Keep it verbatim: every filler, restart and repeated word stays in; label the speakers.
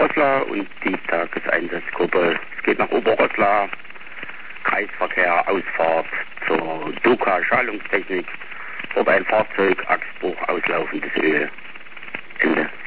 Speaker 1: Obergoslar und die Tageseinsatzgruppe. Es geht nach Obergoslar, Kreisverkehr, Ausfahrt zur Doka Schalungstechnik, dort ein Fahrzeug, Achsbruch, auslaufendes Öl. Ende.